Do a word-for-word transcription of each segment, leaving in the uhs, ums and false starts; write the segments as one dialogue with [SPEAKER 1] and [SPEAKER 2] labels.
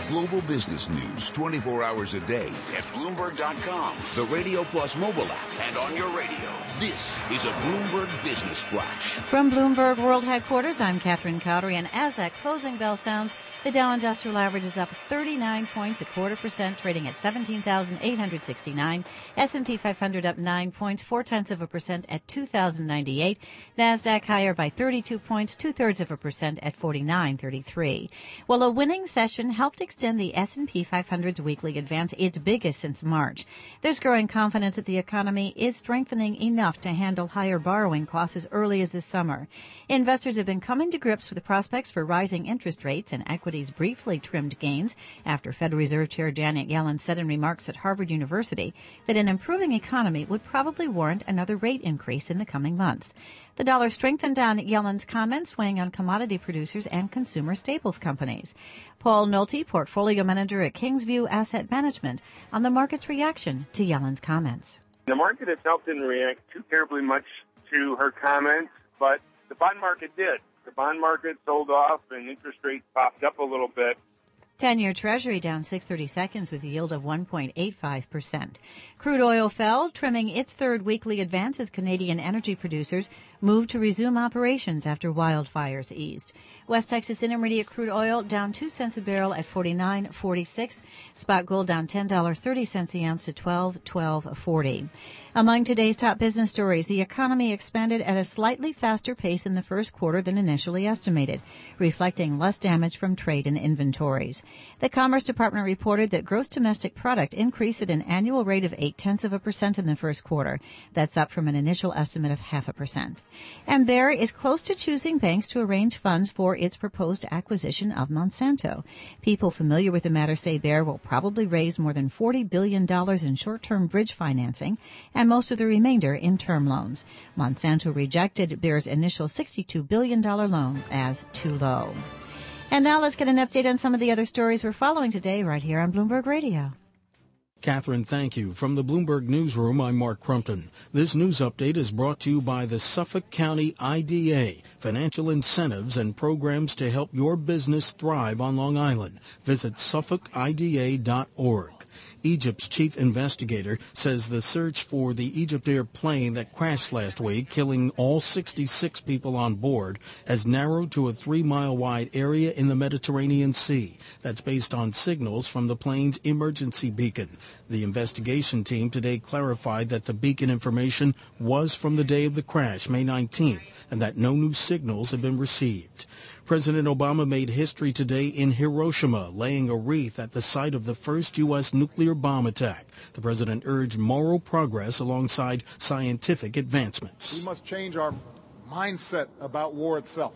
[SPEAKER 1] Global business news twenty-four hours a day at Bloomberg dot com, the Radio Plus mobile app, and on your radio. This is a Bloomberg Business Flash.
[SPEAKER 2] From Bloomberg World Headquarters, I'm Catherine Cowdery, and as that closing bell sounds, the Dow Industrial Average is up thirty-nine points, a quarter percent, trading at seventeen thousand eight hundred sixty-nine. S and P five hundred up nine points, four-tenths of a percent at two thousand ninety-eight. NASDAQ higher by thirty-two points, two-thirds of a percent at forty-nine thirty-three. Well, a winning session helped extend the S and P five hundred's weekly advance, its biggest since March. There's growing confidence that the economy is strengthening enough to handle higher borrowing costs as early as this summer. Investors have been coming to grips with the prospects for rising interest rates, and equities briefly trimmed gains after Federal Reserve Chair Janet Yellen said in remarks at Harvard University that an improving economy would probably warrant another rate increase in the coming months. The dollar strengthened on Yellen's comments, weighing on commodity producers and consumer staples companies. Paul Nolte, portfolio manager at Kingsview Asset Management, on the market's reaction to Yellen's comments.
[SPEAKER 3] The market itself didn't react too terribly much to her comments, but the bond market did. The bond market sold off and interest rates popped up a little bit.
[SPEAKER 2] ten-year Treasury down six thirty-seconds with a yield of one point eight five percent. Crude oil fell, trimming its third weekly advance as Canadian energy producers moved to resume operations after wildfires eased. West Texas Intermediate crude oil down two cents a barrel at forty-nine forty-six. Spot gold down ten dollars and thirty cents a ounce to twelve twelve forty. Among today's top business stories, the economy expanded at a slightly faster pace in the first quarter than initially estimated, reflecting less damage from trade and inventories. The Commerce Department reported that gross domestic product increased at an annual rate of eight-tenths of a percent in the first quarter. That's up from an initial estimate of half a percent. And Bayer is close to choosing banks to arrange funds for its proposed acquisition of Monsanto. People familiar with the matter say Bayer will probably raise more than forty billion dollars in short-term bridge financing and most of the remainder in term loans. Monsanto rejected Bayer's initial sixty-two billion dollars loan as too low. And now let's get an update on some of the other stories we're following today right here on Bloomberg Radio.
[SPEAKER 4] Catherine, thank you. From the Bloomberg Newsroom, I'm Mark Crumpton. This news update is brought to you by the Suffolk County I D A, financial incentives and programs to help your business thrive on Long Island. Visit suffolk I D A dot org. Egypt's chief investigator says the search for the Egyptair plane that crashed last week, killing all sixty-six people on board, has narrowed to a three-mile-wide area in the Mediterranean Sea. That's based on signals from the plane's emergency beacon. The investigation team today clarified that the beacon information was from the day of the crash, May nineteenth, and that no new signals have been received. President Obama made history today in Hiroshima, laying a wreath at the site of the first U S nuclear bomb attack. The president urged moral progress alongside scientific advancements.
[SPEAKER 5] We must change our mindset about war itself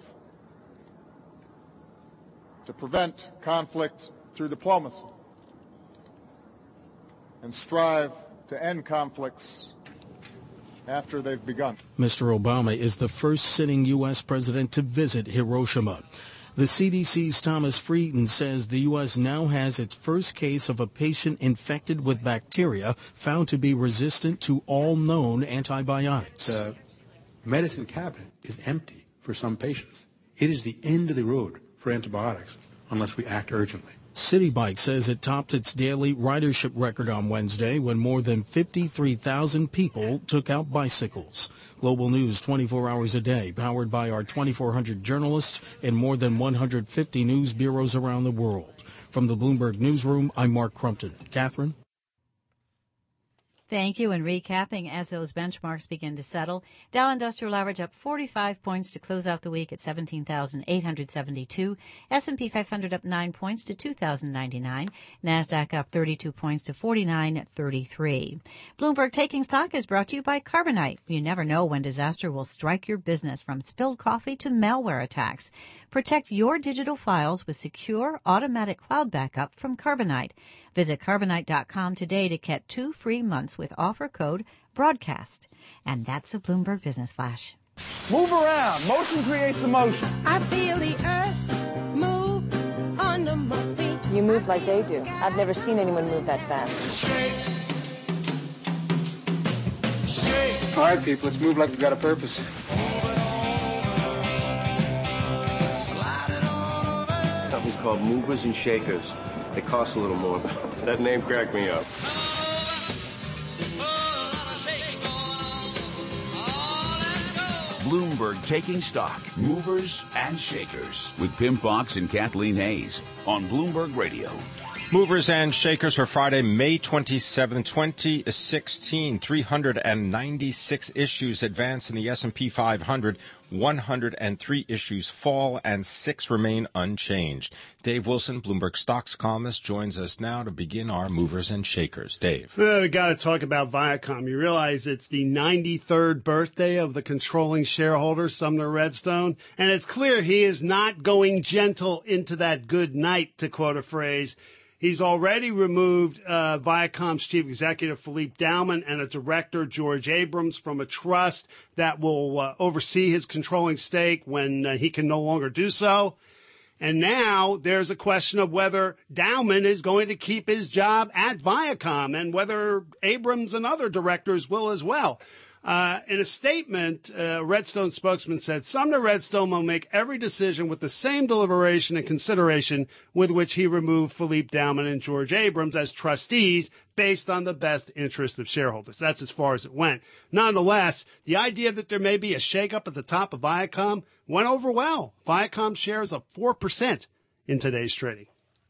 [SPEAKER 5] to prevent conflict through diplomacy and strive to end conflicts after they've begun.
[SPEAKER 4] Mister Obama is the first sitting U S president to visit Hiroshima. The C D C's Thomas Frieden says the U S now has its first case of a patient infected with bacteria found to be resistant to all known antibiotics.
[SPEAKER 6] The medicine cabinet is empty for some patients. It is the end of the road for antibiotics unless we act urgently.
[SPEAKER 4] Citi Bike says it topped its daily ridership record on Wednesday when more than fifty-three thousand people took out bicycles. Global news twenty-four hours a day, powered by our twenty-four hundred journalists in more than one hundred fifty news bureaus around the world. From the Bloomberg Newsroom, I'm Mark Crumpton. Catherine?
[SPEAKER 2] Thank you. And recapping as those benchmarks begin to settle, Dow Industrial Average up forty-five points to close out the week at seventeen thousand eight hundred seventy-two. S and P five hundred up nine points to two thousand ninety-nine. NASDAQ up thirty-two points to forty-nine thirty-three. Bloomberg Taking Stock is brought to you by Carbonite. You never know when disaster will strike your business, from spilled coffee to malware attacks. Protect your digital files with secure automatic cloud backup from Carbonite. Visit carbonite dot com today to get two free months with offer code BROADCAST. And that's a Bloomberg Business Flash.
[SPEAKER 7] Move around. Motion creates emotion.
[SPEAKER 8] I feel the earth move under my feet.
[SPEAKER 9] You move like they do. I've never seen anyone move that fast.
[SPEAKER 7] Shake. Shake. All right, people, let's move like we've got a purpose.
[SPEAKER 10] Company's called Movers and Shakers. It costs a little more, but that name cracked me up.
[SPEAKER 1] Bloomberg Taking Stock, Movers and Shakers, with Pimm Fox and Kathleen Hayes on Bloomberg Radio.
[SPEAKER 11] Movers and Shakers for Friday, May twenty-seventh, twenty sixteen. three hundred ninety-six issues advance in the S and P five hundred. one hundred three issues fall and six remain unchanged. Dave Wilson, Bloomberg Stocks columnist, joins us now to begin our Movers and Shakers. Dave.
[SPEAKER 12] Well, we got to talk about Viacom. You realize it's the ninety-third birthday of the controlling shareholder, Sumner Redstone, and it's clear he is not going gentle into that good night, to quote a phrase. He's already removed uh, Viacom's chief executive, Philippe Dauman, and a director, George Abrams, from a trust that will uh, oversee his controlling stake when uh, he can no longer do so. And now there's a question of whether Dauman is going to keep his job at Viacom and whether Abrams and other directors will as well. Uh, in a statement, uh, Redstone spokesman said, Sumner Redstone will make every decision with the same deliberation and consideration with which he removed Philippe Dauman and George Abrams as trustees based on the best interest of shareholders. That's as far as it went. Nonetheless, the idea that there may be a shakeup at the top of Viacom went over well. Viacom shares up four percent in today's trading.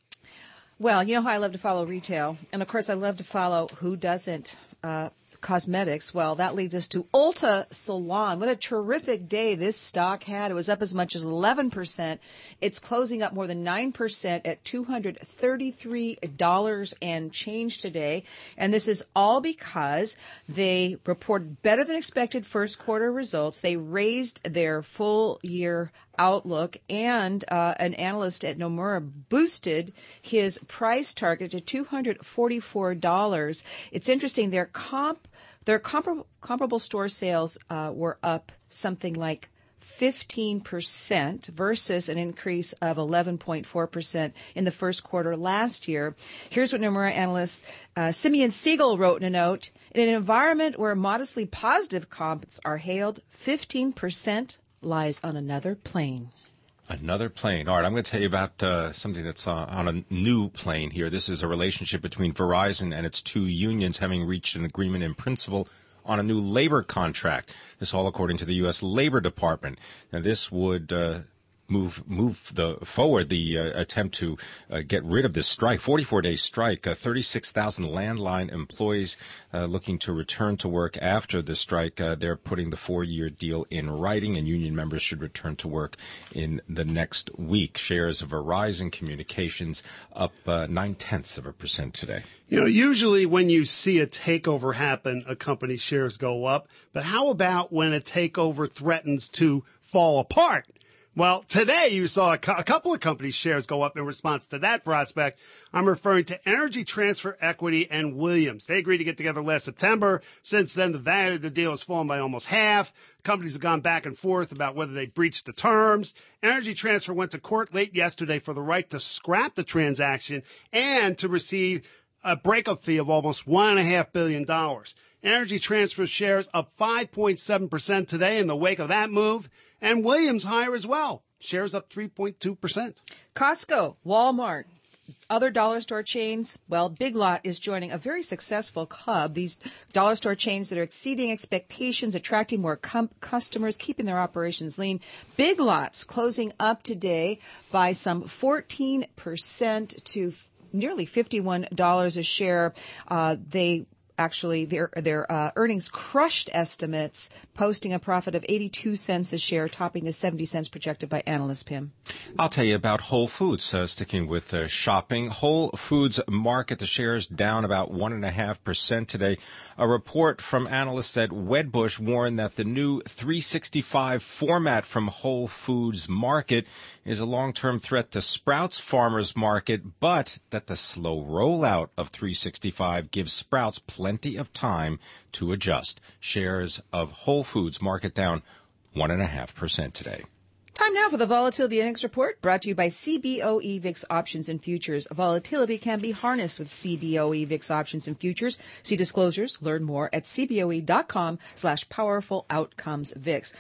[SPEAKER 13] Well, you know how I love to follow retail. And, of course, I love to follow who doesn't. Uh, Cosmetics. Well, that leads us to Ulta Salon. What a terrific day this stock had. It was up as much as eleven percent. It's closing up more than nine percent at two hundred thirty-three dollars and change today. And this is all because they reported better than expected first quarter results. They raised their full year outlook, and uh, an analyst at Nomura boosted his price target to two hundred forty-four dollars. It's interesting, their comp, their comparable, comparable store sales uh, were up something like fifteen percent versus an increase of eleven point four percent in the first quarter last year. Here's what Nomura analyst uh, Simeon Siegel wrote in a note. In an environment where modestly positive comps are hailed, fifteen percent lies on another plane.
[SPEAKER 11] Another plane. All right, I'm going to tell you about uh, something that's uh, on a new plane here. This is a relationship between Verizon and its two unions having reached an agreement in principle on a new labor contract. This all according to the U S Labor Department. Now, this would uh, move move the forward the uh, attempt to uh, get rid of this strike, forty-four day strike. Uh, thirty-six thousand landline employees uh, looking to return to work after the strike. Uh, they're putting the four-year deal in writing, and union members should return to work in the next week. Shares of Verizon Communications up uh, nine-tenths of a percent today.
[SPEAKER 12] You know, usually when you see a takeover happen, a company's shares go up. But how about when a takeover threatens to fall apart? Well, today you saw a, cu- a couple of companies' shares go up in response to that prospect. I'm referring to Energy Transfer Equity and Williams. They agreed to get together last September. Since then, the value of the deal has fallen by almost half. Companies have gone back and forth about whether they breached the terms. Energy Transfer went to court late yesterday for the right to scrap the transaction and to receive a breakup fee of almost one point five billion dollars. Energy Transfer shares up five point seven percent today in the wake of that move. And Williams higher as well. Shares up three point two percent.
[SPEAKER 13] Costco, Walmart, other dollar store chains. Well, Big Lot is joining a very successful club. These dollar store chains that are exceeding expectations, attracting more com- customers, keeping their operations lean. Big Lots closing up today by some fourteen percent to f- nearly fifty-one dollars a share. Uh, they Actually, their their uh, earnings crushed estimates, posting a profit of eighty-two cents a share, topping the seventy cents projected by analyst Pim.
[SPEAKER 11] I'll tell you about Whole Foods. Uh, sticking with uh, shopping, Whole Foods market, the shares down about one and a half percent today. A report from analysts at Wedbush warned that the new three sixty-five format from Whole Foods Market is a long-term threat to Sprouts Farmers Market, but that the slow rollout of three sixty-five gives Sprouts plenty Plenty of time to adjust. Shares of Whole Foods market down one and a half percent today.
[SPEAKER 13] Time now for the Volatility Index Report, brought to you by C B O E VIX Options and Futures. Volatility can be harnessed with C B O E VIX Options and Futures. See disclosures, learn more at cboe.com slash powerful outcomes VIX.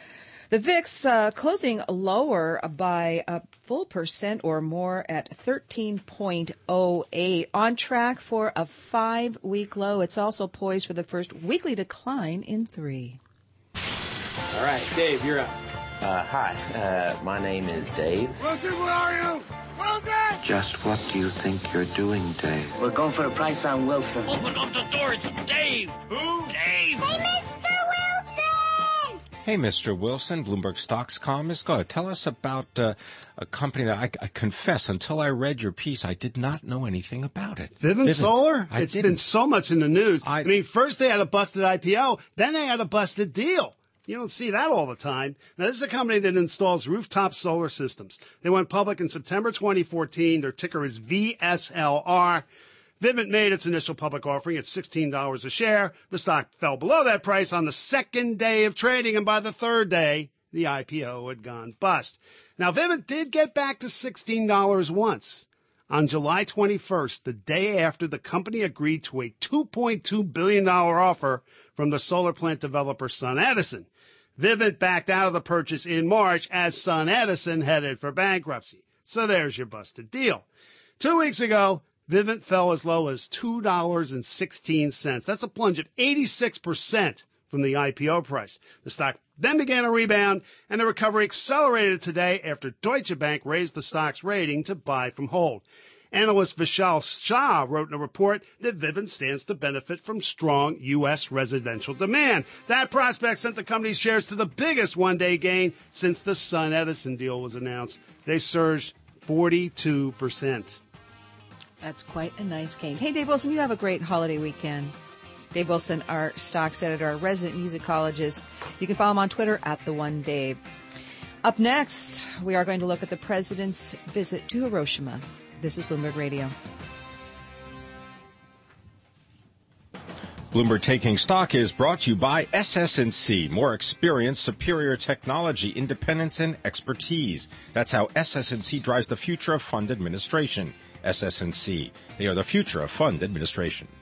[SPEAKER 13] The V I X uh, closing lower by a full percent or more at thirteen point oh eight, on track for a five-week low. It's also poised for the first weekly decline in three.
[SPEAKER 14] All right, Dave, you're up.
[SPEAKER 15] Uh, hi, uh, my name is Dave.
[SPEAKER 16] Wilson, what are you? Wilson!
[SPEAKER 15] Just what do you think you're doing, Dave?
[SPEAKER 17] We're going for a price on Wilson.
[SPEAKER 18] Open up the door, it's Dave! Who? Dave!
[SPEAKER 16] Hey, Mister Wilson!
[SPEAKER 11] Hey, Mister Wilson, Bloomberg Stocks columnist. Go ahead. Tell us about uh, a company that I, I confess, until I read your piece, I did not know anything about it.
[SPEAKER 12] Vivint, Vivint. Solar?
[SPEAKER 11] I
[SPEAKER 12] it's
[SPEAKER 11] didn't.
[SPEAKER 12] been so much in the news.
[SPEAKER 11] I,
[SPEAKER 12] I mean, first they had a busted I P O, then they had a busted deal. You don't see that all the time. Now, this is a company that installs rooftop solar systems. They went public in September twenty fourteen. Their ticker is V S L R. Vivint made its initial public offering at sixteen dollars a share. The stock fell below that price on the second day of trading, and by the third day, the I P O had gone bust. Now, Vivint did get back to sixteen dollars once. On July twenty-first, the day after the company agreed to a two point two billion dollars offer from the solar plant developer SunEdison. Vivint backed out of the purchase in March as SunEdison headed for bankruptcy. So there's your busted deal. Two weeks ago, Vivint fell as low as two dollars and sixteen cents. That's a plunge of eighty-six percent from the I P O price. The stock then began a rebound, and the recovery accelerated today after Deutsche Bank raised the stock's rating to buy from hold. Analyst Vishal Shah wrote in a report that Vivint stands to benefit from strong U S residential demand. That prospect sent the company's shares to the biggest one-day gain since the SunEdison deal was announced. They surged forty-two percent.
[SPEAKER 13] That's quite a nice gain. Hey, Dave Wilson, you have a great holiday weekend. Dave Wilson, our stocks editor, our resident musicologist. You can follow him on Twitter at the one Dave. Up next, we are going to look at the president's visit to Hiroshima. This is Bloomberg Radio.
[SPEAKER 11] Bloomberg Taking Stock is brought to you by S S and C. More experience, superior technology, independence, and expertise. That's how S S and C drives the future of fund administration. S S and C. They are the future of fund administration.